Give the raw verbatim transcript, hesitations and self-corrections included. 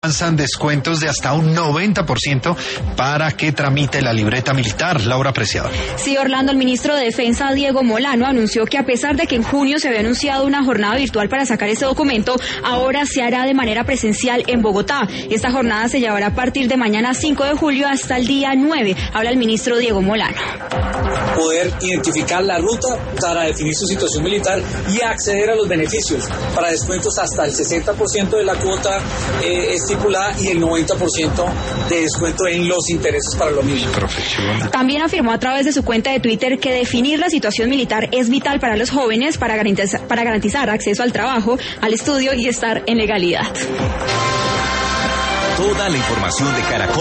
lanzan descuentos de hasta un noventa por ciento para que tramite la libreta militar. Laura Preciado. Sí, Orlando, el ministro de Defensa, Diego Molano, anunció que a pesar de que en junio se había anunciado una jornada virtual para sacar ese documento, ahora se hará de manera presencial en Bogotá. Esta jornada se llevará a partir de mañana cinco de julio hasta el día nueve. Habla el ministro Diego Molano. Poder identificar la ruta para definir su situación militar y acceder a los beneficios para descuentos hasta el sesenta por ciento de la cuota eh, estipulada y el noventa por ciento de descuento en los intereses para lo mismo. También afirmó a través de su cuenta de Twitter que definir la situación militar es vital para los jóvenes para garantizar, para garantizar acceso al trabajo, al estudio y estar en legalidad. Toda la información de Caracol